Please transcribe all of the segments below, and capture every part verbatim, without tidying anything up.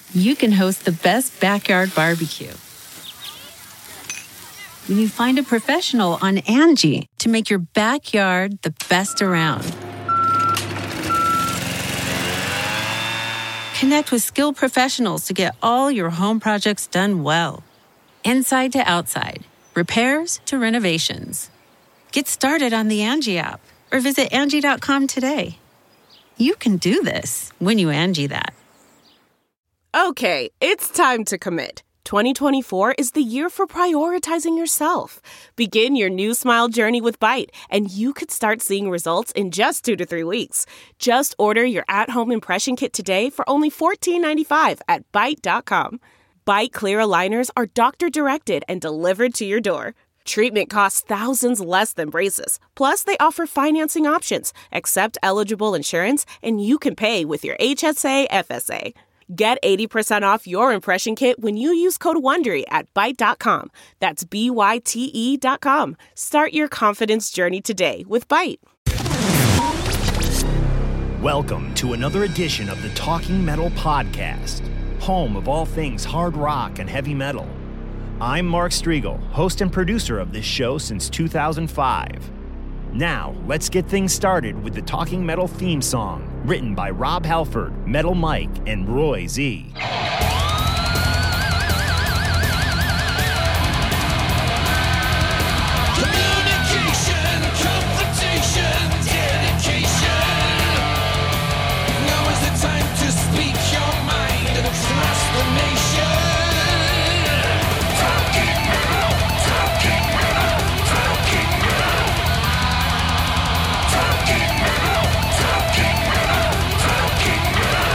you can host the best backyard barbecue. When you find a professional on Angie to make your backyard the best around. Connect with skilled professionals to get all your home projects done well. Inside to outside, repairs to renovations. Get started on the Angie app or visit Angie dot com today. You can do this when you Angie that. Okay, it's time to commit. twenty twenty-four is the year for prioritizing yourself. Begin your new smile journey with Byte, and you could start seeing results in just two to three weeks. Just order your at-home impression kit today for only fourteen ninety-five at Byte dot com. Byte Clear aligners are doctor-directed and delivered to your door. Treatment costs thousands less than braces. Plus, they offer financing options, accept eligible insurance, and you can pay with your H S A F S A. Get eighty percent off your impression kit when you use code WONDERY at Byte dot com. That's B Y T E dot com. Start your confidence journey today with Byte. Welcome to another edition of the Talking Metal Podcast, home of all things hard rock and heavy metal. I'm Mark Striegel, host and producer of this show since two thousand five. Now, let's get things started with the Talking Metal theme song, written by Rob Halford, Metal Mike, and Roy Z. Communication, confrontation, dedication. Now is the time to speak your mind and trust the nation. Talking metal, talking metal, talking metal. Talking metal, talking metal, talking metal.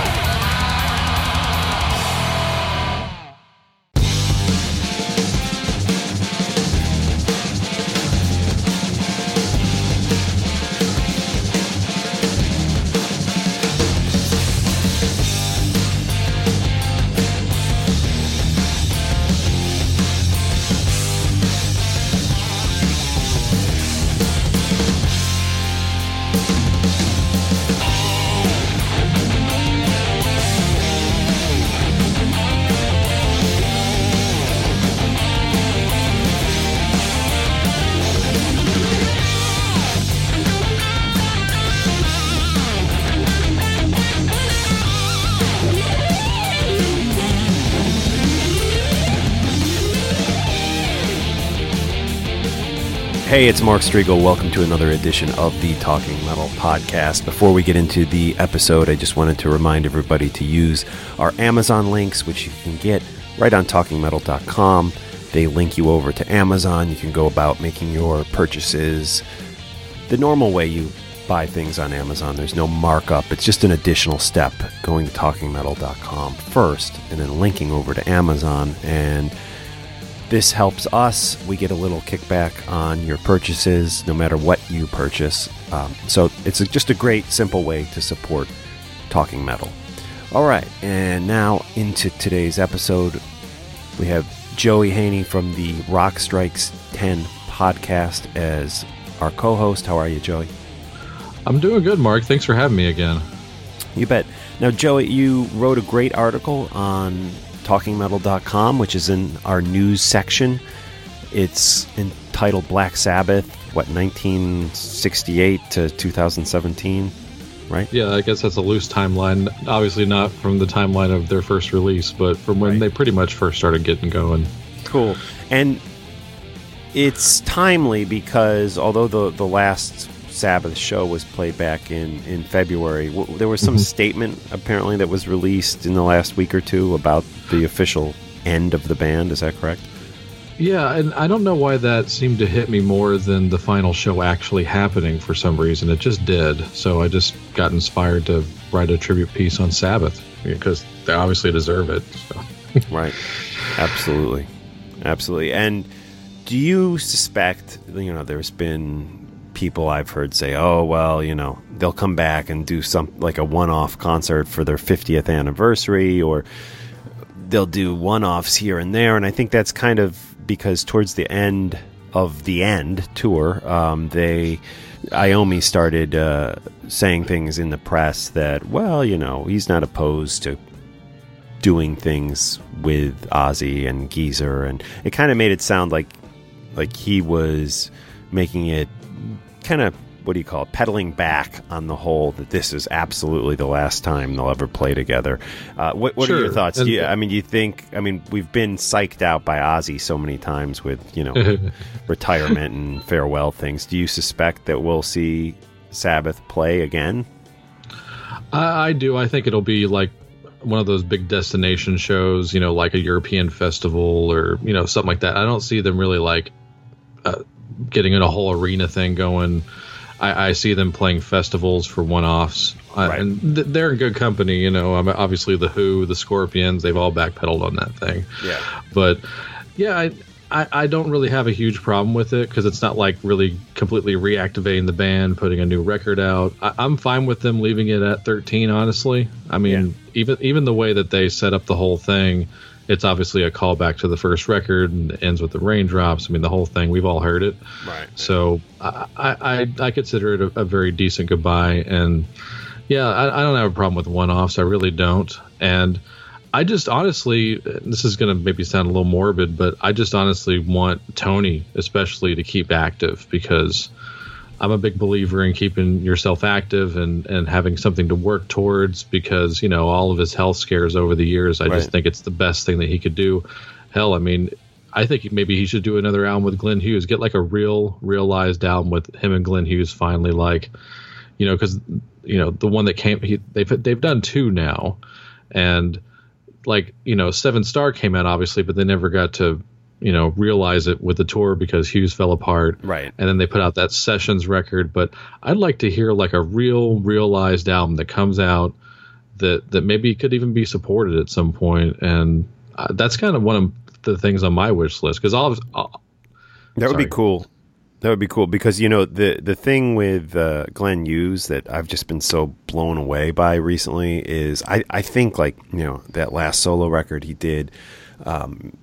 Hey, it's Mark Striegel. Welcome to another edition of the Talking Metal Podcast. Before we get into the episode, I just wanted to remind everybody to use our Amazon links, which you can get right on talking metal dot com. They link you over to Amazon. You can go about making your purchases the normal way you buy things on Amazon. There's no markup. It's just an additional step, going to talking metal dot com first and then linking over to Amazon. And this helps us. We get a little kickback on your purchases, no matter what you purchase. Um, so it's a, just a great, simple way to support Talking Metal. All right, and now into today's episode. We have Joey Haney from the Rock Strikes ten podcast as our co-host. How are you, Joey? I'm doing good, Mark. Thanks for having me again. You bet. Now, Joey, you wrote a great article on talking metal dot com, which is in our news section. It's entitled Black Sabbath, what, nineteen sixty-eight to two thousand seventeen, right? Yeah, I guess that's a loose timeline. Obviously not from the timeline of their first release, but from when right. they pretty much first started getting going. Cool. And it's timely because although the, the last Sabbath show was played back in, in February, w- there was some mm-hmm. statement apparently that was released in the last week or two about the official end of the band. Is that correct? Yeah, and I don't know why that seemed to hit me more than the final show actually happening for some reason. It just did. So I just got inspired to write a tribute piece on Sabbath because they obviously deserve it. So. Right. Absolutely. Absolutely. And do you suspect, you know, there's been people I've heard say, oh, well, you know, they'll come back and do some like a one-off concert for their fiftieth anniversary, or they'll do one-offs here and there. And I think that's kind of because towards the end of the End tour, um, they, Iommi started uh, saying things in the press that, well, you know, he's not opposed to doing things with Ozzy and Geezer, and it kind of made it sound like like he was making it kind of, what do you call it, pedaling back on the whole that this is absolutely the last time they'll ever play together. Uh, what what sure. are your thoughts? And, do you, I mean, do you think, I mean, we've been psyched out by Ozzy so many times with, you know, retirement and farewell things. Do you suspect that we'll see Sabbath play again? I, I do. I think it'll be like one of those big destination shows, you know, like a European festival or, you know, something like that. I don't see them really like uh, getting in a whole arena thing going. I, I see them playing festivals for one-offs, uh, right. and th- they're in good company. You know, I mean, obviously the Who, the Scorpions, they've all backpedaled on that thing. Yeah. But yeah, I I, I don't really have a huge problem with it because it's not like really completely reactivating the band, putting a new record out. I, I'm fine with them leaving it at thirteen. Honestly, I mean, yeah. even even the way that they set up the whole thing. It's obviously a callback to the first record and ends with the raindrops. I mean, the whole thing, we've all heard it. Right. So I I, I consider it a, a very decent goodbye. And, yeah, I, I don't have a problem with one-offs. I really don't. And I just honestly, this is going to maybe sound a little morbid, but I just honestly want Tony especially to keep active because I'm a big believer in keeping yourself active and, and having something to work towards because, you know, all of his health scares over the years, I right. just think it's the best thing that he could do. Hell, I mean, I think maybe he should do another album with Glenn Hughes, get like a real realized album with him and Glenn Hughes finally, like, you know, because, you know, the one that came, he, they've, they've done two now. And like, you know, Seven Star came out obviously, but they never got to, you know, realize it with the tour because Hughes fell apart. Right. And then they put out that Sessions record. But I'd like to hear like a real realized album that comes out that, that maybe could even be supported at some point. And uh, that's kind of one of the things on my wish list because all, all that would sorry. be cool. That would be cool because, you know, the, the thing with uh, Glenn Hughes that I've just been so blown away by recently is I, I think like, you know, that last solo record he did, um,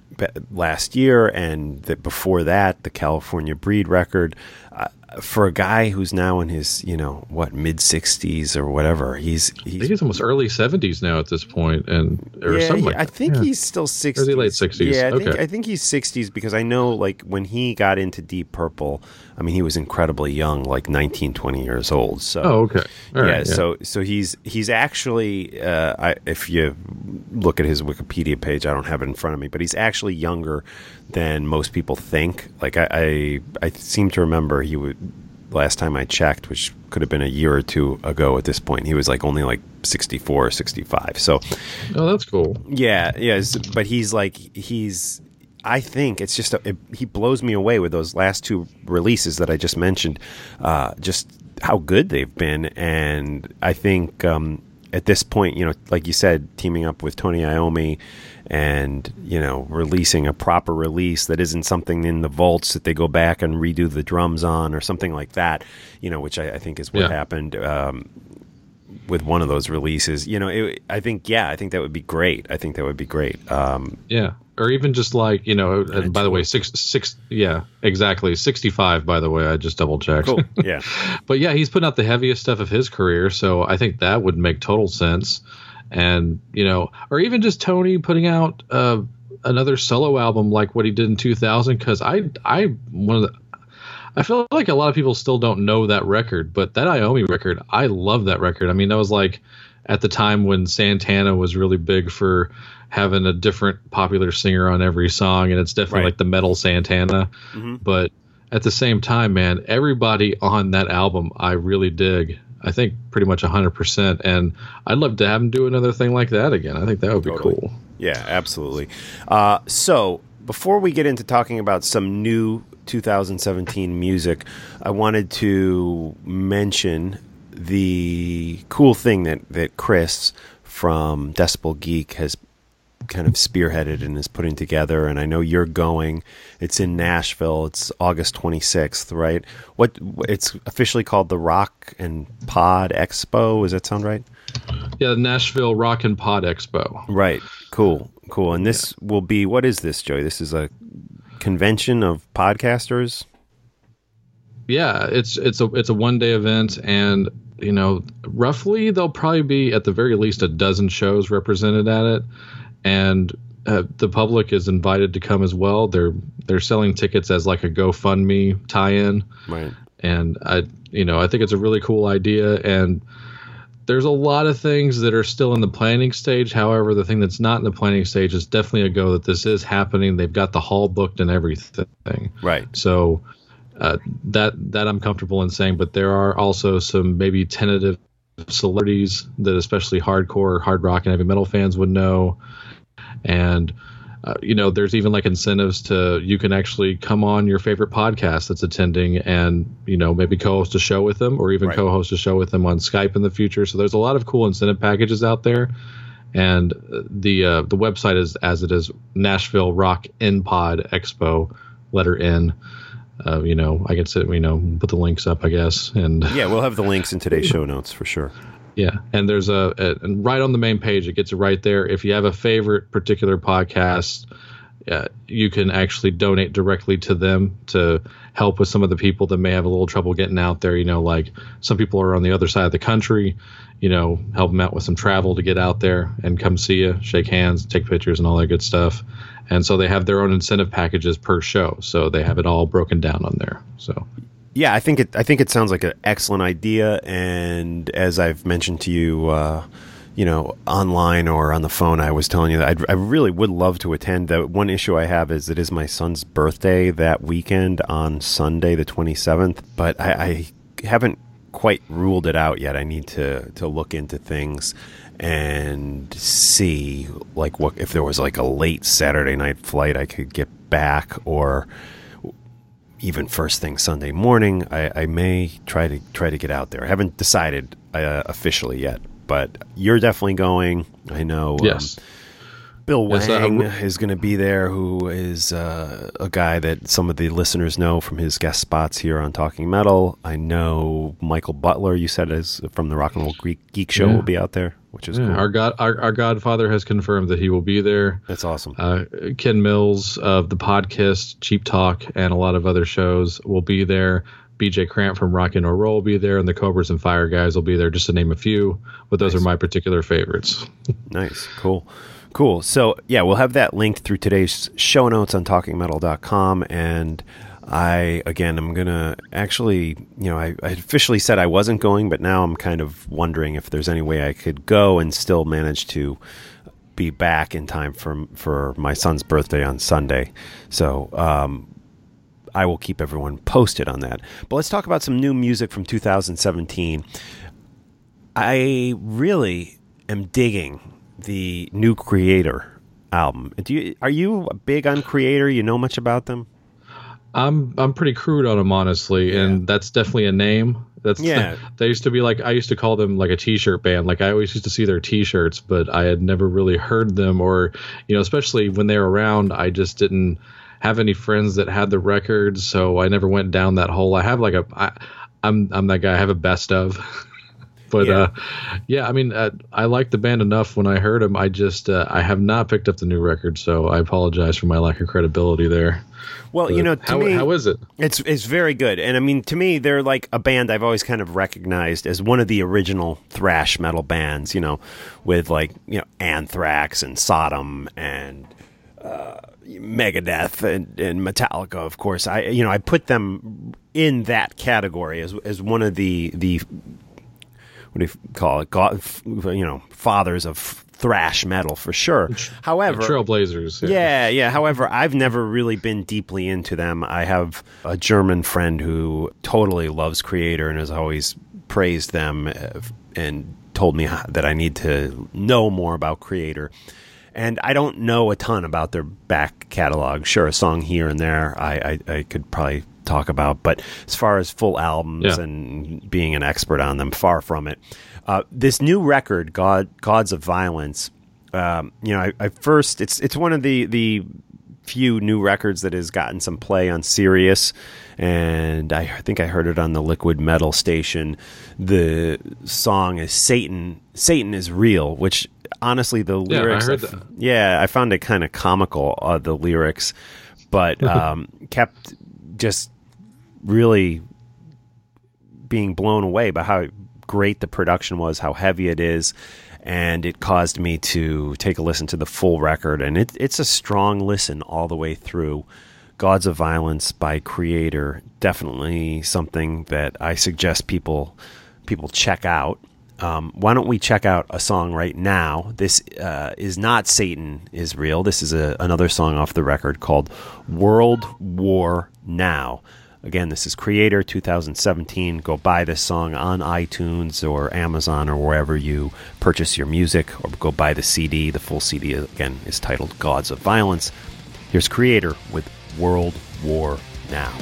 last year and that before that the California Breed record uh, for a guy who's now in his, you know, what, mid sixties or whatever, he's, he's I think he's almost early seventies now at this point, and or yeah, something. Yeah, like I think yeah. he's still sixties. Or late sixties. Yeah, I okay. think I think he's sixties because I know like when he got into Deep Purple, I mean he was incredibly young, like nineteen, twenty years old. So oh, okay. All yeah, right, yeah, so so he's he's actually uh, I, if you look at his Wikipedia page, I don't have it in front of me, but he's actually younger than most people think. Like I I, I seem to remember he would. Last time I checked, which could have been a year or two ago at this point, he was like only like sixty-four or sixty-five. So, oh, that's cool. Yeah, yeah. But he's like, he's, I think it's just, a, it, he blows me away with those last two releases that I just mentioned, uh, just how good they've been. And I think um, at this point, you know, like you said, teaming up with Tony Iommi and, you know, releasing a proper release that isn't something in the vaults that they go back and redo the drums on or something like that, you know, which I, I think is what yeah. happened um, with one of those releases. You know, it, I think, yeah, I think that would be great. I think that would be great. Um, yeah. Or even just like, you know, and by the way, six, six, yeah, exactly. sixty-five, by the way, I just double checked. Cool. Yeah. But yeah, he's putting out the heaviest stuff of his career. So I think that would make total sense. And, you know, or even just Tony putting out uh, another solo album like what he did in two thousand. Because I, I, one of the, I feel like a lot of people still don't know that record, but that Iommi record, I love that record. I mean, that was like at the time when Santana was really big for having a different popular singer on every song. And it's definitely right. like the metal Santana. Mm-hmm. But at the same time, man, everybody on that album I really dig. I think pretty much one hundred percent. And I'd love to have him do another thing like that again. I think that would be totally. cool. Yeah, absolutely. Uh, so before we get into talking about some new two thousand seventeen music, I wanted to mention the cool thing that, that Chris from Decibel Geek has kind of spearheaded and is putting together, and I know you're going. It's in Nashville. It's August twenty-sixth, right? What it's officially called the Rock and Pod Expo. Does that sound right? Yeah, the Nashville Rock and Pod Expo. Right. Cool. Cool. And this yeah. will be, what is this, Joey? This is a convention of podcasters? Yeah, it's it's a it's a one day event, and you know, roughly there'll probably be at the very least a dozen shows represented at it, and uh, the public is invited to come as well. They're they're selling tickets as like a GoFundMe tie-in, Right. and I you know I think it's a really cool idea, and there's a lot of things that are still in the planning stage. However, the thing that's not in the planning stage is definitely a go that this is happening. They've got the hall booked and everything. Right. So uh, that that I'm comfortable in saying, but there are also some maybe tentative celebrities that especially hardcore, hard rock, and heavy metal fans would know. And Uh, you know, there's even like incentives to, you can actually come on your favorite podcast that's attending and, you know, maybe co-host a show with them, or even right. co-host a show with them on Skype in the future. So there's a lot of cool incentive packages out there. And the uh, the website is, as it is, Nashville Rock N Pod Expo, letter N. Uh, you know, I can sit, you know, put the links up, I guess. And yeah, we'll have the links in today's show notes for sure. Yeah, and there's a, a and right on the main page, it gets it right there. If you have a favorite particular podcast, uh, you can actually donate directly to them to help with some of the people that may have a little trouble getting out there. You know, like some people are on the other side of the country, you know, help them out with some travel to get out there and come see you, shake hands, take pictures and all that good stuff. And so they have their own incentive packages per show. So they have it all broken down on there. So yeah, I think it. I think it sounds like an excellent idea, and as I've mentioned to you, uh, you know, online or on the phone, I was telling you that I'd, I really would love to attend. The one issue I have is it is my son's birthday that weekend on Sunday, the twenty-seventh, but I, I haven't quite ruled it out yet. I need to to look into things and see like what if there was like a late Saturday night flight I could get back, or even first thing Sunday morning. I, I may try to try to get out there. I haven't decided uh, officially yet, but you're definitely going. I know. Yes. Um, Bill yes, Wang uh, is going to be there, who is uh, a guy that some of the listeners know from his guest spots here on Talking Metal. I know Michael Butler, you said, is from the Rock and Roll Geek, Geek Show, yeah. will be out there, which is yeah, cool. Our God, our, our Godfather has confirmed that he will be there. That's awesome. Uh, Ken Mills of the podcast Cheap Talk and a lot of other shows will be there. B J Cramp from Rock and Roll will be there, and the Cobras and Fire guys will be there, just to name a few. But those nice. are my particular favorites. Nice, cool. Cool. So, yeah, we'll have that linked through today's show notes on talking metal dot com. And I, again, I'm going to actually, you know, I, I officially said I wasn't going, but now I'm kind of wondering if there's any way I could go and still manage to be back in time for, for my son's birthday on Sunday. So, um, I will keep everyone posted on that. But let's talk about some new music from two thousand seventeen. I really am digging the new Creator album. Do you are you big on Creator? You know much about them? I'm I'm pretty crude on them, honestly, yeah. and that's definitely a name. That's yeah. They used to be like I used to call them like a T-shirt band. Like I always used to see their T-shirts, but I had never really heard them, or you know, especially when they were around, I just didn't have any friends that had the records, so I never went down that hole. I have like a I, I'm I'm that guy. I have a best of. But, yeah. uh, yeah, I mean, uh, I liked the band enough when I heard them. I just, uh, I have not picked up the new record, so I apologize for my lack of credibility there. Well, but you know, to how, me, how is it? It's it's very good. And, I mean, to me, they're like a band I've always kind of recognized as one of the original thrash metal bands, you know, with, like, you know, Anthrax and Sodom and uh, Megadeth and, and Metallica, of course. I, you know, I put them in that category as as one of the the what do you call it? God, you know, fathers of thrash metal for sure. However, trailblazers. Yeah. yeah, yeah. However, I've never really been deeply into them. I have a German friend who totally loves Creator and has always praised them and told me that I need to know more about Creator. And I don't know a ton about their back catalog. Sure, a song here and there I, I, I could probably talk about, but as far as full albums yeah. and being an expert on them, far from it. Uh, this new record, God, Gods of Violence, um, you know, I, I first, it's it's one of the, the few new records that has gotten some play on Sirius, and I think I heard it on the Liquid Metal station. The song is Satan, Satan is Real, which honestly, the lyrics, yeah, I heard that. yeah, I found it kind of comical, uh, the lyrics, but um, kept just really being blown away by how great the production was, how heavy it is, and it caused me to take a listen to the full record. And it, it's a strong listen all the way through. Gods of Violence by Kreator, definitely something that I suggest people people check out. Um, why don't we check out a song right now? This uh, is not Satan is Real. This is a, another song off the record called World War Now. Again, this is Kreator two thousand seventeen. Go buy this song on iTunes or Amazon or wherever you purchase your music, or go buy the C D. The full C D, again, is titled Gods of Violence. Here's Kreator with World War Now.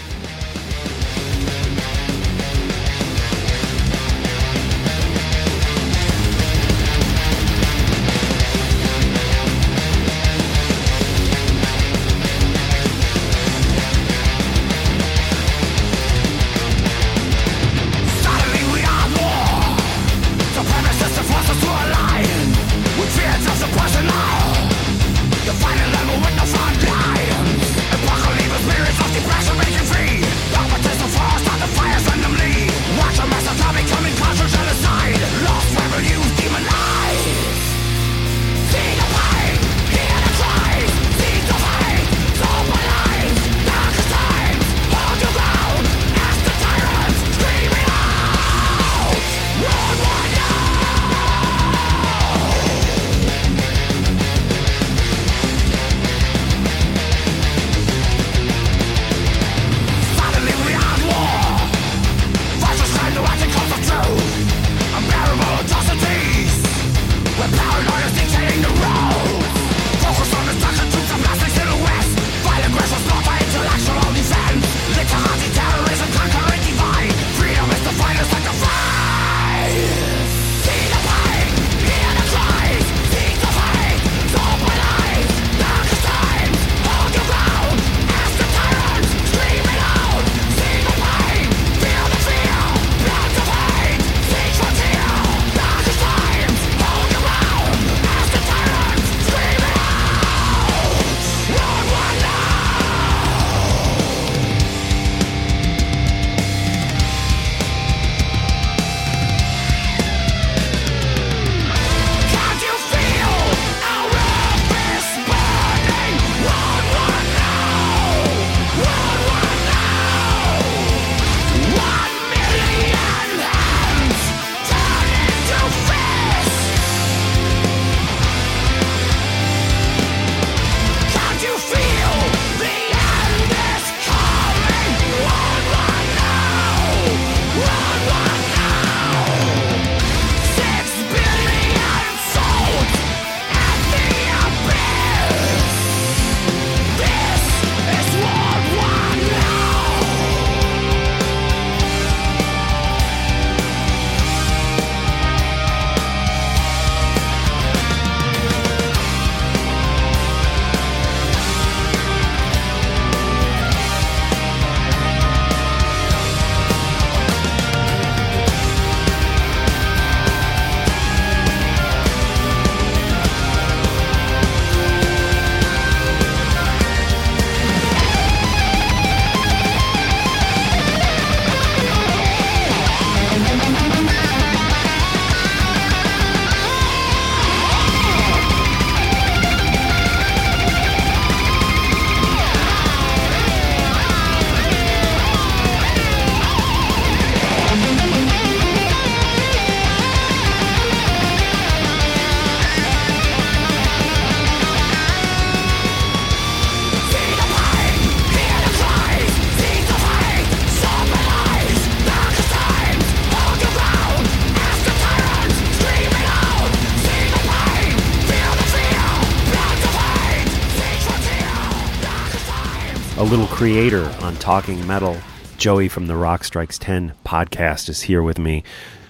A little Kreator on Talking Metal. Joey from the Rock Strikes ten podcast is here with me.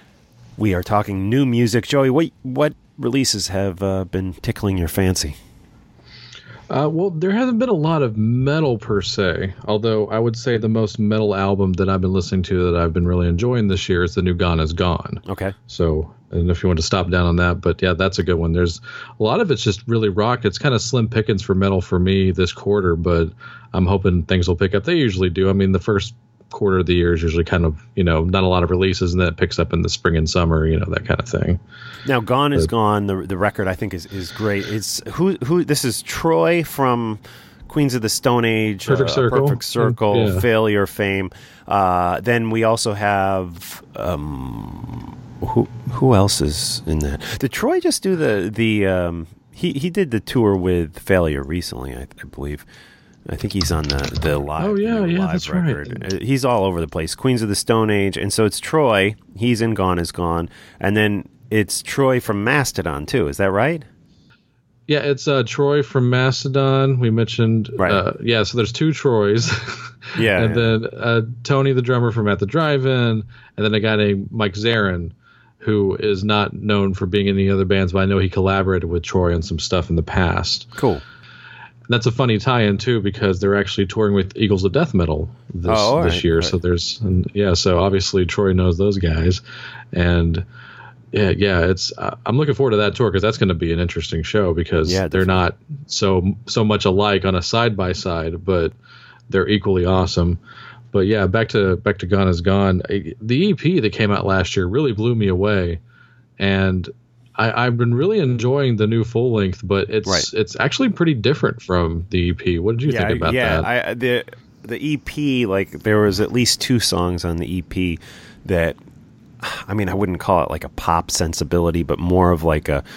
We are talking new music. Joey, what what releases have uh, been tickling your fancy? Uh, well, there hasn't been a lot of metal per se, although I would say the most metal album that I've been listening to that I've been really enjoying this year is the new Gone is Gone. Okay. So, I don't know if you want to stop down on that, but yeah, that's a good one. There's a lot of it's just really rock. It's kind of slim pickings for metal for me this quarter, but I'm hoping things will pick up. They usually do. I mean, the first quarter of the year is usually kind of, you know, not a lot of releases, and then it picks up in the spring and summer, you know, that kind of thing. Now, Gone but, is Gone. The the record I think is, is great. It's who who this is Troy from Queens of the Stone Age, Perfect uh, Circle, Perfect Circle, yeah. Failure, Fame. Uh, then we also have um, who who else is in that? Did Troy just do the the um, he he did the tour with Failure recently? I, I believe. I think he's on the the live. Oh yeah, yeah, live that's record. right. He's all over the place. Queens of the Stone Age, and so it's Troy. He's in Gone is Gone, and then it's Troy from Mastodon too. Is that right? Yeah, it's uh, Troy from Mastodon. We mentioned, right? Uh, yeah, so there's two Troys. yeah, and yeah. then uh, Tony, the drummer from At the Drive-In, and then a guy named Mike Zarin, who is not known for being in any other bands, but I know he collaborated with Troy on some stuff in the past. Cool. And that's a funny tie-in too, because they're actually touring with Eagles of Death Metal this oh, this right, year. right. So there's, and yeah, so obviously Troy knows those guys, and yeah, yeah, it's. Uh, I'm looking forward to that tour because that's going to be an interesting show because yeah, they're not so so much alike on a side by side, but they're equally awesome. But yeah, back to back to Gone is Gone. The E P that came out last year really blew me away, and I, I've been really enjoying the new full length, but it's right. it's actually pretty different from the E P. What did you yeah, think about yeah, that? Yeah, the the E P, like there was at least two songs on the E P that, I mean, I wouldn't call it like a pop sensibility, but more of like a,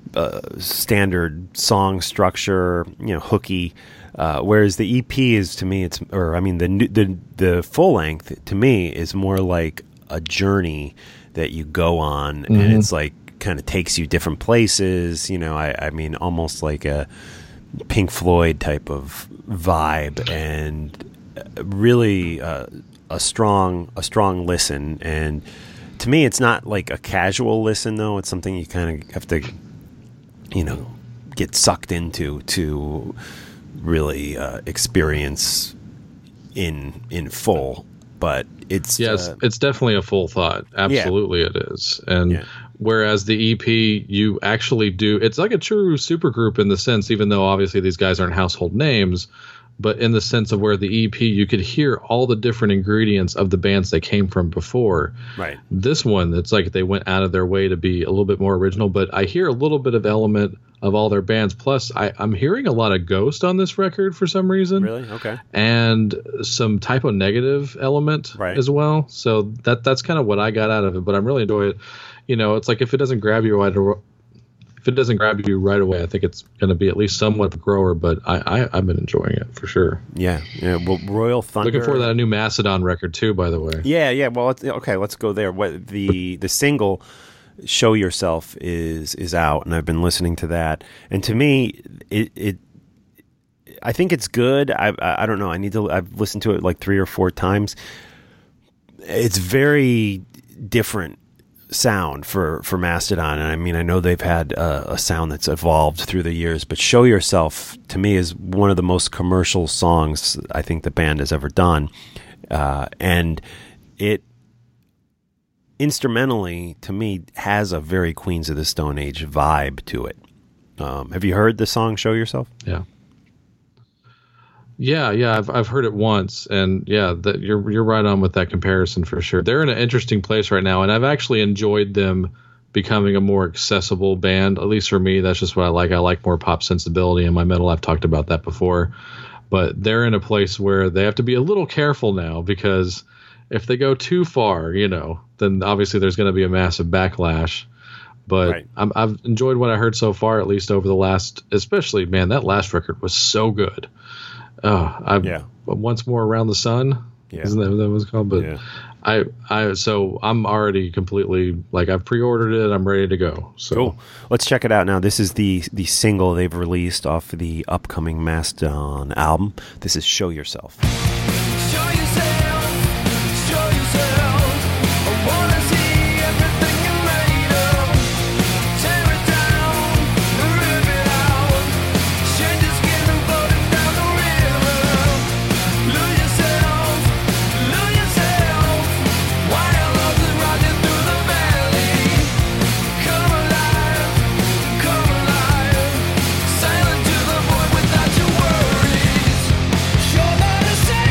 a standard song structure, you know, hooky. Uh, whereas the E P is, to me, it's, or I mean, the the the full length to me is more like a journey that you go on, mm-hmm. and it's like kind of takes you different places. You know, I, I mean, almost like a Pink Floyd type of vibe, and really uh, a strong a strong listen. And to me, it's not like a casual listen, though. It's something you kind of have to, you know, get sucked into to really uh, experience in in full. But it's yes, uh, it's definitely a full thought. Absolutely, yeah. It is. And yeah. Whereas the E P, you actually do, it's like a true supergroup in the sense, even though obviously these guys aren't household names, but in the sense of where the E P, you could hear all the different ingredients of the bands they came from before. Right. This one, it's like they went out of their way to be a little bit more original, but I hear a little bit of element of all their bands. Plus, I, I'm hearing a lot of Ghost on this record for some reason. Really? Okay. And some Typo Negative element right. as well. So that that's kind of what I got out of it, but I'm really enjoying it. You know, it's like if it doesn't grab you right away, if it doesn't grab you right away, I think it's going to be at least somewhat of a grower, but I, I, I've been enjoying it for sure. Yeah. Yeah. Well, Royal Thunder. Looking forward to that new Mastodon record too, by the way. Yeah. Yeah. Well, let's, okay, let's go there. What the, the single Show Yourself is, is out, and I've been listening to that. And to me, it, it I think it's good. I, I, I don't know. I need to, I've listened to it like three or four times. It's very different sound for, for Mastodon, and I mean, I know they've had uh, a sound that's evolved through the years, but Show Yourself to me is one of the most commercial songs I think the band has ever done, uh, and it instrumentally to me has a very Queens of the Stone Age vibe to it. Um, have you heard the song Show Yourself? Yeah. Yeah, yeah, I've I've heard it once, and yeah, that you're you're right on with that comparison for sure. They're in an interesting place right now, and I've actually enjoyed them becoming a more accessible band. At least for me, that's just what I like. I like more pop sensibility in my metal. I've talked about that before, but they're in a place where they have to be a little careful now, because if they go too far, you know, then obviously there's going to be a massive backlash. But right. I'm, I've enjoyed what I heard so far, at least over the last, especially, man, that last record was so good. Oh, I've yeah. Once More Around the Sun. Yeah. Isn't that what that was called? But yeah. I, I, so I'm already completely, like, I've pre-ordered it. I'm ready to go. So cool. Let's check it out now. This is the the single they've released off of the upcoming Mastodon album. This is Show Yourself. Show yourself, show yourself. I wanna see everything you're made of. Tear it down, rip it out. Shed your skin and float it down the river. Lose yourself, lose yourself. Wild love is rising through the valley. Come alive, come alive. Silent to the void without your worries. You're not a saint.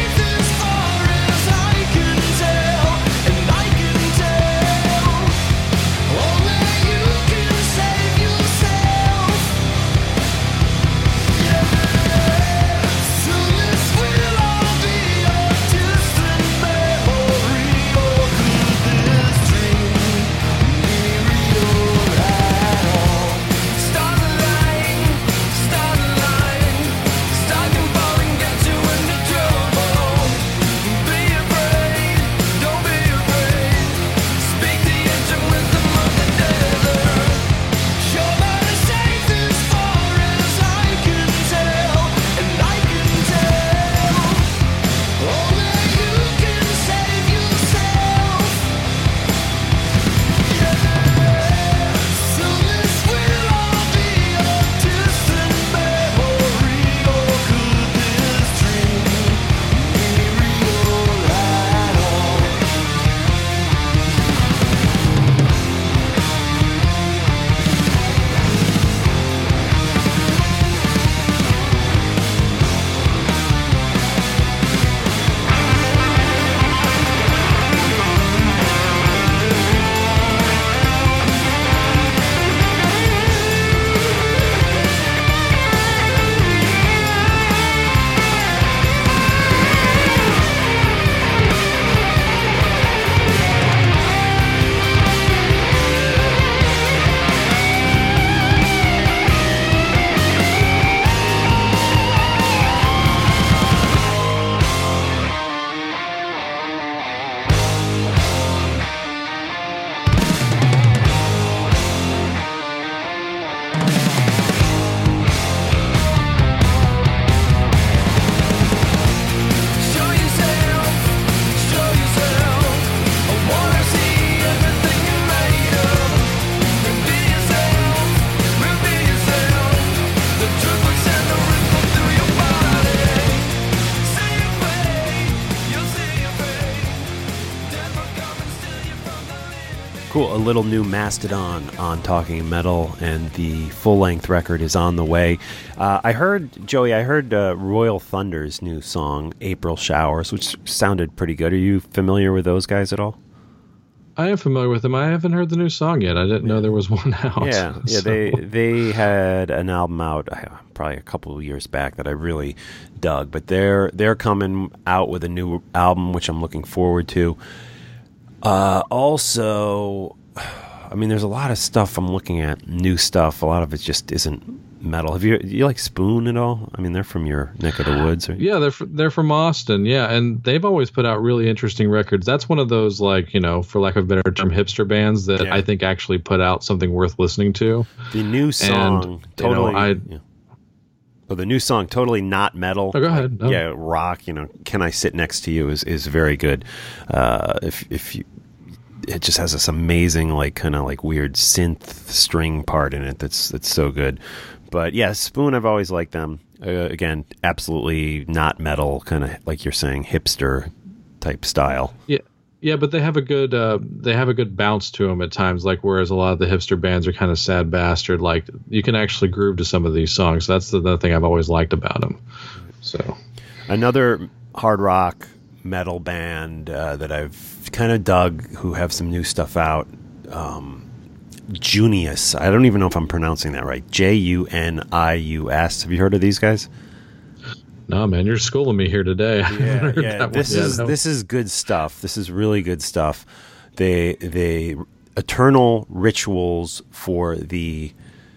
Cool. A little new Mastodon on Talking Metal, and the full-length record is on the way. Uh, I heard, Joey, I heard uh, Royal Thunder's new song, April Showers, which sounded pretty good. Are you familiar with those guys at all? I am familiar with them. I haven't heard the new song yet. I didn't know there was one out. Yeah, yeah. so. They they had an album out uh, probably a couple of years back that I really dug, but they're they're coming out with a new album, which I'm looking forward to. Uh, also, I mean, there's a lot of stuff I'm looking at, new stuff. A lot of it just isn't metal. Have you do you like Spoon at all? I mean, they're from your neck of the woods. Right? Yeah, they're fr- they're from Austin. Yeah, and they've always put out really interesting records. That's one of those, like, you know, for lack of a better term, hipster bands that Yeah. I think actually put out something worth listening to. The new song, And, totally. you know, I yeah. Well, the new song, totally not metal. Oh, go ahead. Like, No. Yeah, rock. You know, "Can I Sit Next to You" is is very good. Uh, if if you, it just has this amazing, like, kind of like weird synth string part in it. That's that's so good. But yeah, Spoon, I've always liked them. Uh, again, absolutely not metal, kind of like you're saying, hipster type style. yeah. Yeah, but they have a good uh, they have a good bounce to them at times. Like, whereas a lot of the hipster bands are kind of sad bastard. Like, you can actually groove to some of these songs. That's the, the thing I've always liked about them. So, Another hard rock metal band uh, that I've kind of dug, who have some new stuff out, um, Junius. I don't even know if I'm pronouncing that right. J U N I U S. Have you heard of these guys? no, man, you're schooling me here today. I haven't heard yeah. that This one yet, is no. this is good stuff. This is really good stuff. They they eternal rituals for the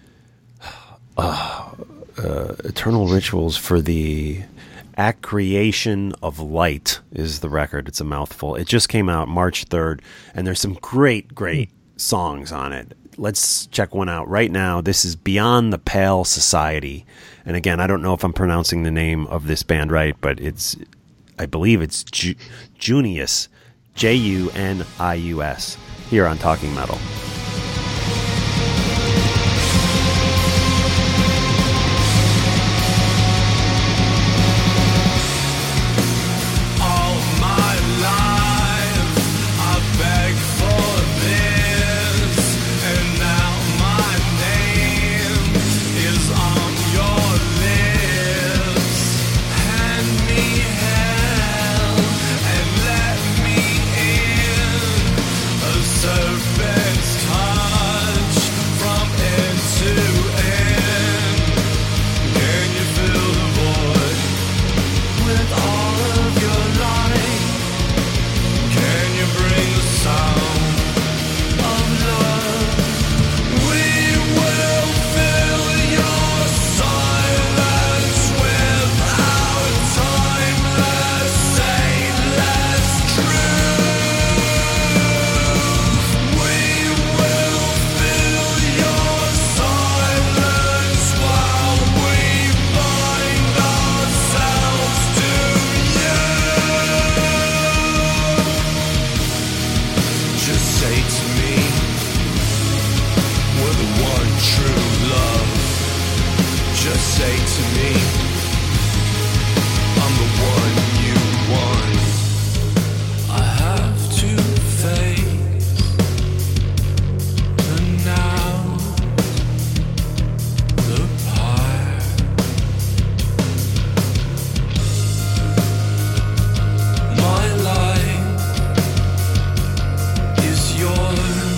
uh, uh, eternal rituals for the Accreation of Light is the record. It's a mouthful. It just came out March third, and there's some great, great songs on it. Let's check one out right now. This is Beyond the Pale Society. And again, I don't know if I'm pronouncing the name of this band right, but it's, I believe it's Ju- Junius, J U N I U S, here on Talking Metal. All my life I beg for this, and now my name is on your lips. Hand me hell and let me in. A serpent's touch from end to end. Can you fill the void with all of your light? Can you bring the sound of love? We will fill your silence with our timeless, saintless truth. We will fill your silence while we bind ourselves to you. Just say to me, we're the one true love. Just say to me, I'm the one you want. I have to face the now, the past. My life is yours.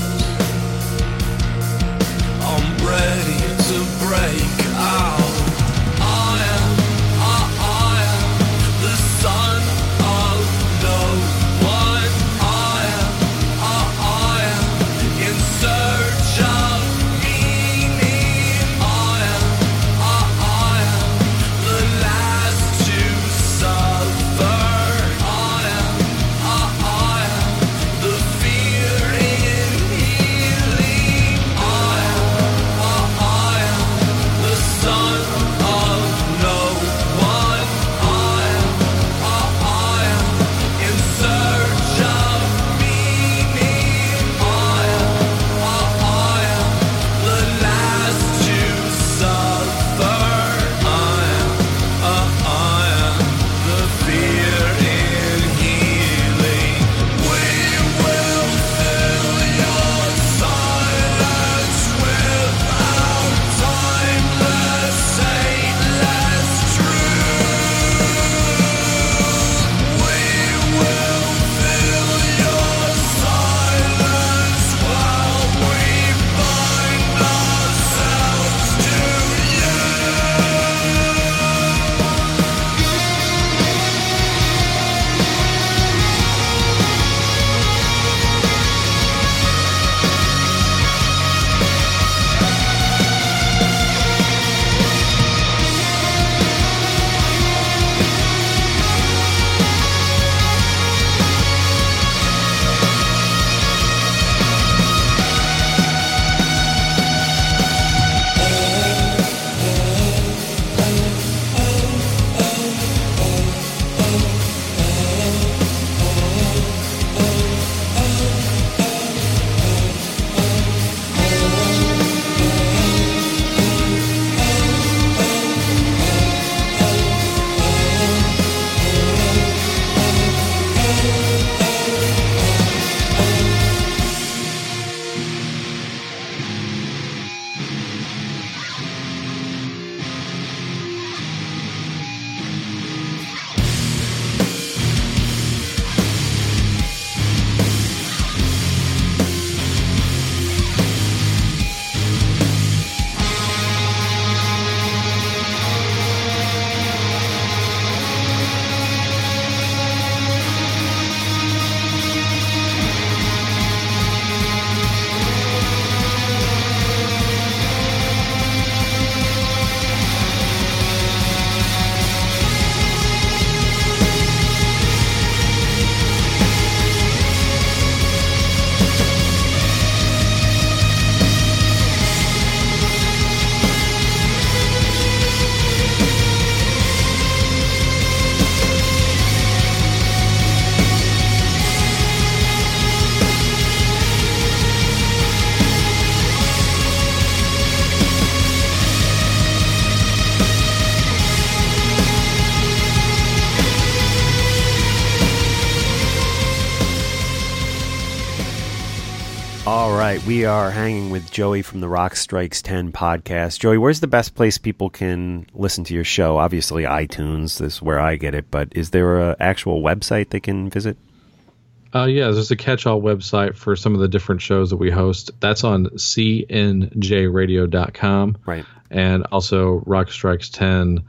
I'm ready to break out. I am right, we are hanging with Joey from the Rock Strikes ten podcast. Joey, where's the best place people can listen to your show? Obviously, iTunes is where I get it, but is there an actual website they can visit? Uh, yeah, there's a catch-all website for some of the different shows that we host. That's on c n j radio dot com. Right. And also Rock Strikes ten.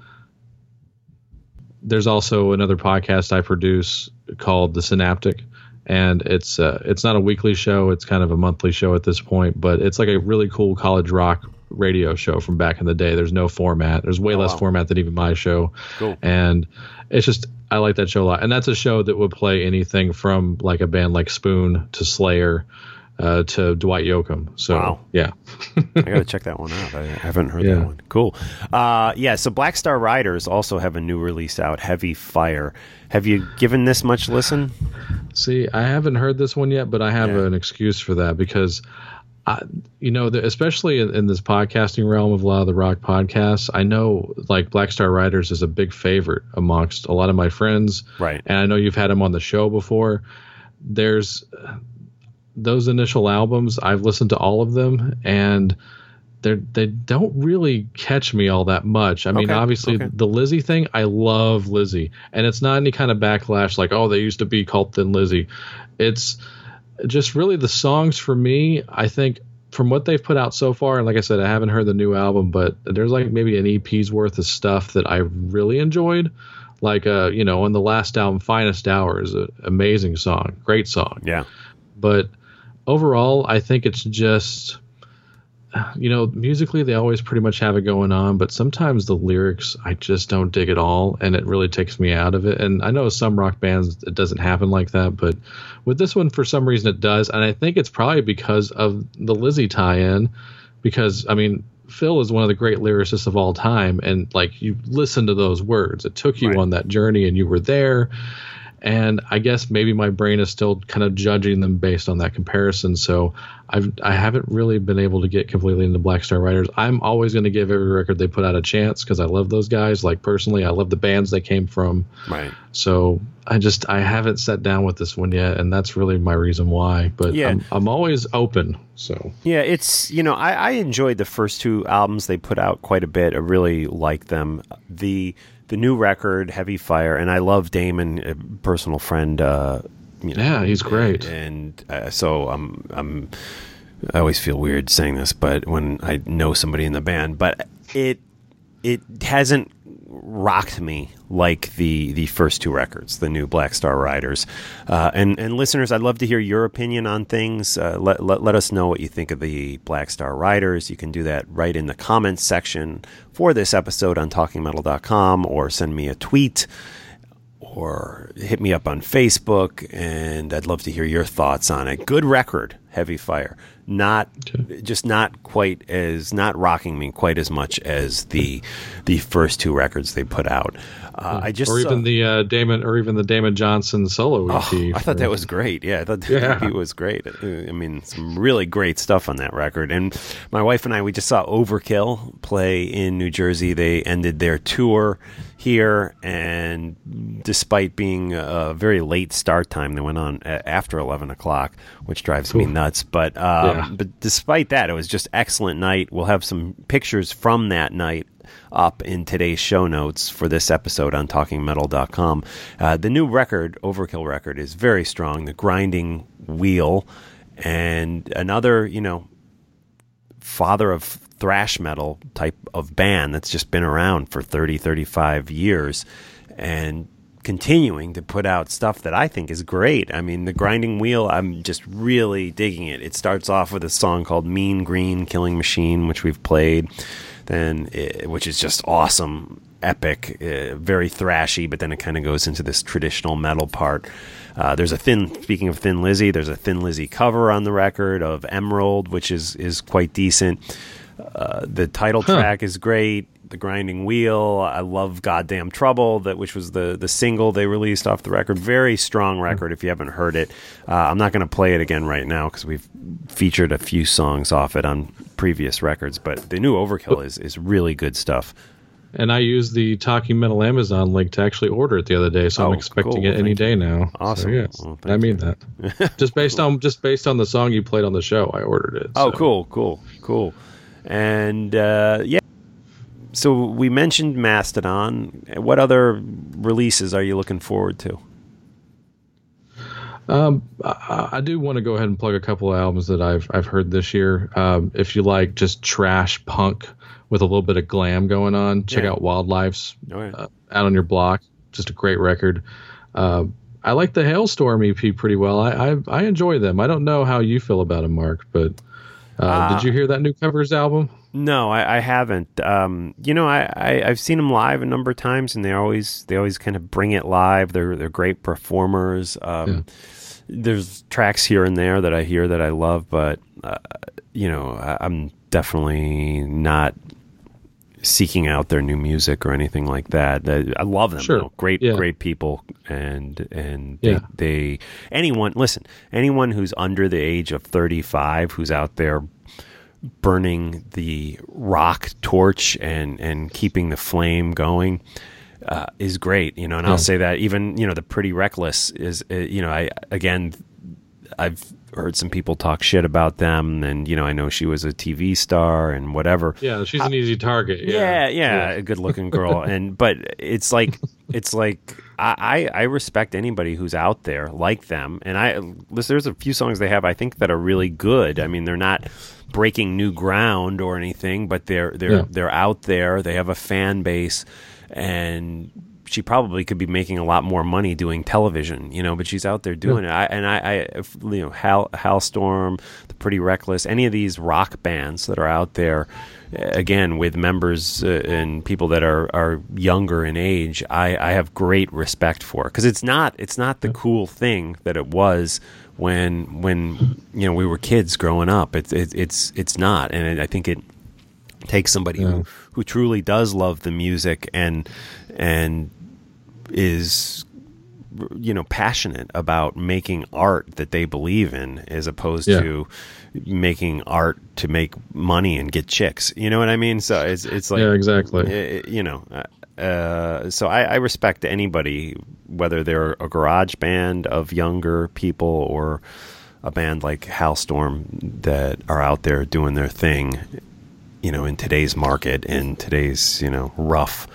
There's also another podcast I produce called The Synaptic. And it's uh, it's not a weekly show. It's kind of a monthly show at this point. But it's like a really cool college rock radio show from back in the day. There's no format. There's way oh, less wow. format than even my show. Cool. And it's just, I like that show a lot. And that's a show that would play anything from like a band like Spoon to Slayer uh, to Dwight Yoakam. So, wow. yeah. I got to check that one out. I haven't heard Yeah. that one. Cool. Uh, yeah, so Black Star Riders also have a new release out, Heavy Fire. Have you given this much listen? See, I haven't heard this one yet, but I have Yeah. an excuse for that because, I, you know, the, especially in, in this podcasting realm of a lot of the rock podcasts, I know like Black Star Riders is a big favorite amongst a lot of my friends. Right. And I know you've had them on the show before. There's those initial albums. I've listened to all of them, and they they don't really catch me all that much. I mean, Okay, obviously okay. the Lizzie thing, I love Lizzie, and it's not any kind of backlash like, oh, they used to be called Thin Lizzy. It's just really the songs for me. I think from what they've put out so far, and like I said, I haven't heard the new album, but there's like maybe an E P's worth of stuff that I really enjoyed. Like, uh, you know, on the last album, Finest Hour is an amazing song, great song. Yeah. But overall, I think it's just, you know, musically they always pretty much have it going on, but sometimes the lyrics I just don't dig at all, and it really takes me out of it. And I know some rock bands it doesn't happen like that, but with this one for some reason it does, and I think it's probably because of the Lizzie tie-in. Because I mean, Phil is one of the great lyricists of all time, and like you listen to those words, it took you Right. on that journey, and you were there. And I guess maybe my brain is still kind of judging them based on that comparison. So I've, I haven't really been able to get completely into Black Star Riders. I'm always going to give every record they put out a chance because I love those guys. Like personally, I love the bands they came from. Right. So I just, I haven't sat down with this one yet. And that's really my reason why. But Yeah. I'm, I'm always open. So Yeah, it's, you know, I, I enjoyed the first two albums they put out quite a bit. I really like them. The the new record, Heavy Fire, and I love Damon, a personal friend. Uh, you know, Yeah, he's great. And, and uh, so I'm, I'm, I always feel weird saying this, but when I know somebody in the band, but it it hasn't rocked me like the the first two records, the new Black Star Riders. Uh, and and listeners, I'd love to hear your opinion on things. Uh, let, let let us know what you think of the Black Star Riders. You can do that right in the comments section for this episode on talking metal dot com, or send me a tweet, or hit me up on Facebook, and I'd love to hear your thoughts on it. Good record, Heavy Fire. Not just not quite as not rocking me quite as much as the the first two records they put out. Uh, I just or even saw- the uh, Damon, or even the Damon Johnson solo E P. Oh, I thought that was great. Yeah, I thought the Yeah. E P was great. I mean, some really great stuff on that record. And my wife and I, we just saw Overkill play in New Jersey. They ended their tour here, and despite being a very late start time, they went on a- after eleven o'clock, which drives me nuts. But um, Yeah. but despite that, it was just excellent night. We'll have some pictures from that night up in today's show notes for this episode on talking metal dot com. Uh, the new record, Overkill record, is very strong. The Grinding Wheel, and another, you know, father of thrash metal type of band that's just been around for thirty, thirty-five years and continuing to put out stuff that I think is great. I mean, The Grinding Wheel, I'm just really digging it. It starts off with a song called Mean Green Killing Machine, which we've played, then it, which is just awesome, epic, uh, very thrashy, but then it kind of goes into this traditional metal part. Uh, there's a thin, speaking of Thin Lizzy, there's a Thin Lizzy cover on the record of Emerald, which is, is quite decent. Uh, the title Huh. track is great. The Grinding Wheel, I love Goddamn Trouble, that which was the, the single they released off the record. Very strong record if you haven't heard it. Uh, I'm not going to play it again right now because we've featured a few songs off it on previous records, but the new Overkill is, is really good stuff. and I used the Talking Metal Amazon link to actually order it the other day, so Oh, I'm expecting cool. it any Thank day now. Awesome. So, yes, Well, I thank mean that. just based on just based on the song you played on the show, I ordered it. Oh, so. cool, cool, cool. And uh, yeah, so we mentioned Mastodon. What other releases are you looking forward to? Um, I, I do want to go ahead and plug a couple of albums that I've I've heard this year. Um, if you like just trash punk with a little bit of glam going on, check Yeah. out Wildlife's All right. uh, Out on Your Block. Just a great record. Uh, I like the Hailstorm E P pretty well. I, I I enjoy them. I don't know how you feel about them, Mark, but uh, Uh, did you hear that new covers album? No, I, I haven't. Um, you know, I, I I've seen them live a number of times, and they always they always kind of bring it live. They're they're great performers. Um, Yeah. There's tracks here and there that I hear that I love, but uh, you know, I, I'm definitely not seeking out their new music or anything like that. That- I love them. Sure. though. Great, Yeah. great people, and and they, Yeah. they anyone listen anyone who's under the age of thirty-five who's out there burning the rock torch and and keeping the flame going uh, is great, you know. And Yeah. I'll say that even, you know, the Pretty Reckless is, uh, you know, I again, I've heard some people talk shit about them, and you know, I know she was a T V star and whatever. Yeah, she's an easy target. Yeah, Yeah, yeah, a good-looking girl, and but it's like it's like I, I I respect anybody who's out there like them, and I listen. There's a few songs they have I think that are really good. I mean, they're not breaking new ground or anything, but they're they're Yeah. they're out there. They have a fan base, and she probably could be making a lot more money doing television, you know, but she's out there doing it. I, and I, I, if, you know, Hal, Halstorm, the Pretty Reckless, any of these rock bands that are out there, uh, again, with members uh, and people that are, are younger in age, I, I have great respect for, because it's not, it's not the cool thing that it was when, when, you know, we were kids growing up. It's, it, it's, it's not. And I think it takes somebody Yeah. who, who truly does love the music and, and is, you know, passionate about making art that they believe in, as opposed Yeah. to making art to make money and get chicks. You know what I mean? So it's it's like, Yeah, exactly. eh, you know. Uh, so I, I respect anybody, whether they're a garage band of younger people or a band like Halstorm, that are out there doing their thing, you know, in today's market and today's, you know, rough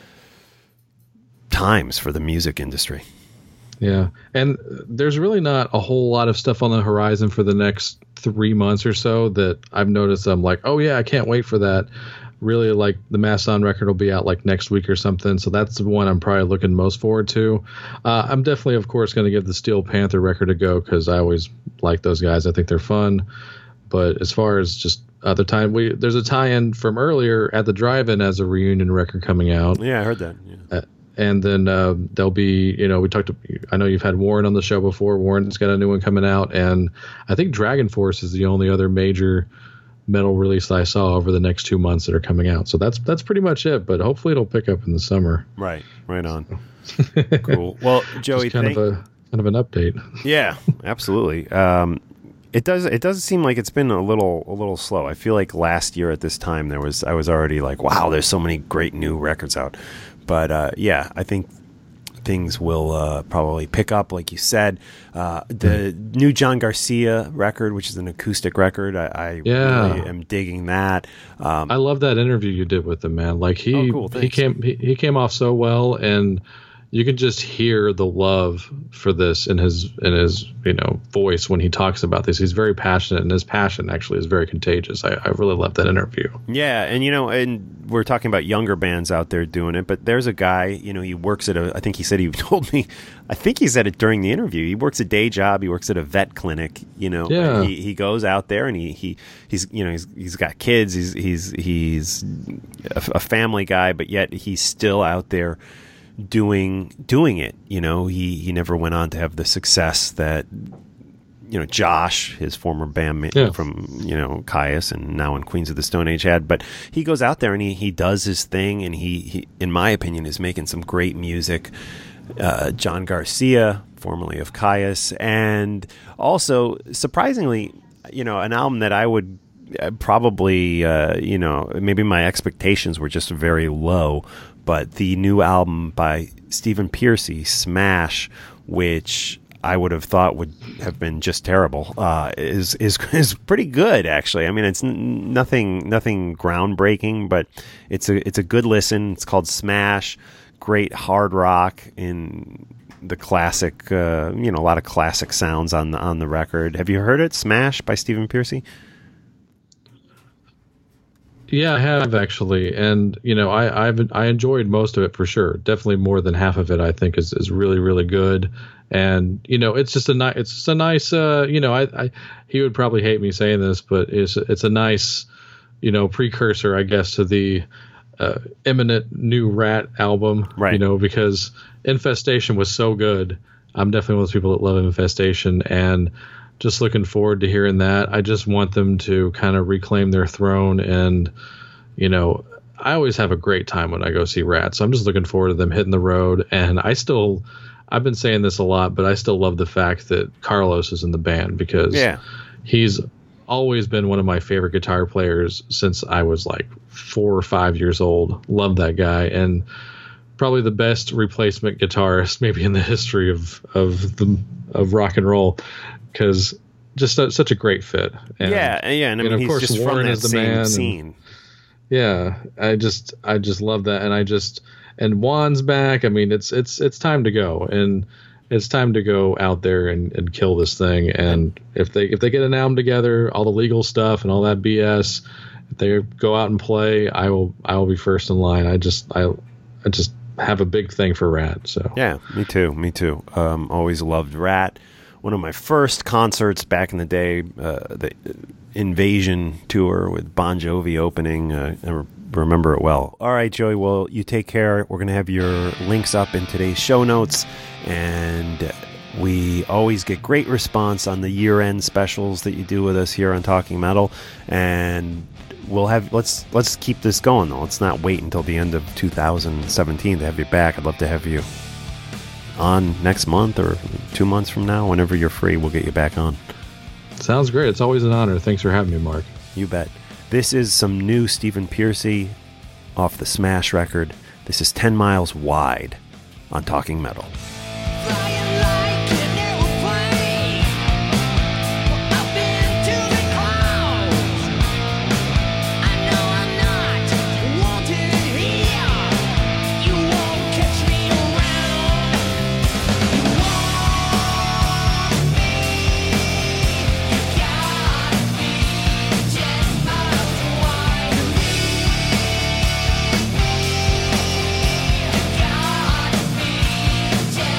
times for the music industry. Yeah, and there's really not a whole lot of stuff on the horizon for the next three months or so that I've noticed. I'm like, oh yeah, I can't wait for that. Really, like the Mastodon record will be out like next week or something, so that's the one I'm probably looking most forward to. Uh, I'm definitely, of course, going to give the Steel Panther record a go because I always like those guys. I think they're fun. But as far as just other time, we there's a tie-in from earlier at the Drive-In as a reunion record coming out. Yeah, I heard that. Yeah. Uh, and then uh, there'll be, you know, we talked to, I know you've had Warren on the show before. Warren's got a new one coming out. And I think Dragon Force is the only other major metal release that I saw over the next two months that are coming out. So that's that's pretty much it. But hopefully it'll pick up in the summer. Right, right on. Cool. Well, Joey, Just kind thank- of a kind of an update. yeah, absolutely. Um, it does. It does seem like it's been a little, a little slow. I feel like last year at this time there was, I was already like, wow, there's so many great new records out. But uh, yeah, I think things will uh, probably pick up, like you said. Uh, the new John Garcia record, which is an acoustic record, I, I Yeah. really am digging that. Um, I love that interview you did with him, man. Like he Oh, cool, he thanks. came he, he came off so well, and you can just hear the love for this in his in his you know voice when he talks about this. He's very passionate, and his passion actually is very contagious. I, I really love that interview. Yeah, and you know, and we're talking about younger bands out there doing it, but there's a guy, you know, he works at a, I think he said, he told me, I think he said it during the interview, he works a day job, he works at a vet clinic, you know, Yeah. he, he goes out there and he, he he's, you know, he's, he's got kids, he's, he's, he's a, a family guy, but yet he's still out there doing, doing it, you know, he, he never went on to have the success that, you know, Josh, his former bandmate Yeah. from, you know, Caius and now in Queens of the Stone Age had, but he goes out there and he, he does his thing, and he, he, in my opinion, is making some great music. Uh, John Garcia, formerly of Caius, and also, surprisingly, you know, an album that I would uh, probably, uh, you know, maybe my expectations were just very low, but the new album by Stephen Pearcy, Smash, which I would have thought would have been just terrible, uh, is is is pretty good actually. I mean, it's n- nothing nothing groundbreaking, but it's a it's a good listen. It's called Smash. Great hard rock in the classic, uh, you know, a lot of classic sounds on the on the record. Have you heard it, Smash by Stephen Pearcy? Yeah, I have actually, and you know, I I've I enjoyed most of it for sure. Definitely more than half of it, I think, is, is really really good. And you know, it's just a nice, it's just a nice, uh, you know, I, I he would probably hate me saying this, but it's it's a nice, you know, precursor, I guess, to the uh, imminent new Rat album, right? You know, because Infestation was so good. I'm definitely one of those people that love Infestation, and just looking forward to hearing that. I just want them to kind of reclaim their throne, and you know, I always have a great time when I go see Rat, so I'm just looking forward to them hitting the road. And I still, I've been saying this a lot, but I still love the fact that Carlos is in the band, because yeah. he's always been one of my favorite guitar players since I was like four or five years old. Love that guy, and probably the best replacement guitarist maybe in the history of of the of rock and roll, because just a, such a great fit. And, yeah, yeah, and I mean, of he's course, just Warren from that is the same man. scene. And, yeah, I just I just love that, and I just and Juan's back. I mean, it's it's it's time to go, and it's time to go out there and, and kill this thing. And if they if they get an album together, all the legal stuff and all that B S, if they go out and play, I will I will be first in line. I just I I just have a big thing for Rat. So yeah, me too, me too. Um, always loved Rat. One of my first concerts back in the day, uh, the Invasion tour with Bon Jovi opening. Uh, I re- remember it well. All right, Joey, well, you take care. We're going to have your links up in today's show notes, and we always get great response on the year-end specials that you do with us here on Talking Metal, and we'll have let's let's keep this going though. Let's not wait until the end of two thousand seventeen to have you back. I'd love to have you on next month or two months from now. Whenever you're free, we'll get you back on. Sounds great. It's always an honor. Thanks for having me, Mark. You bet. This is some new Stephen Pearcy off the Smash record. This is ten miles Wide on Talking Metal. Flying like an airplane, up into the clouds. I know I'm not wanted here. You won't catch me around. You want me? You got me ten miles wide. You got me ten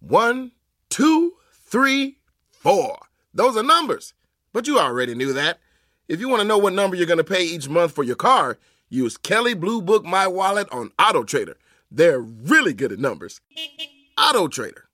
One, two, three, four. Those are numbers. But you already knew that. If you want to know what number you're going to pay each month for your car, use Kelley Blue Book My Wallet on AutoTrader. They're really good at numbers. AutoTrader.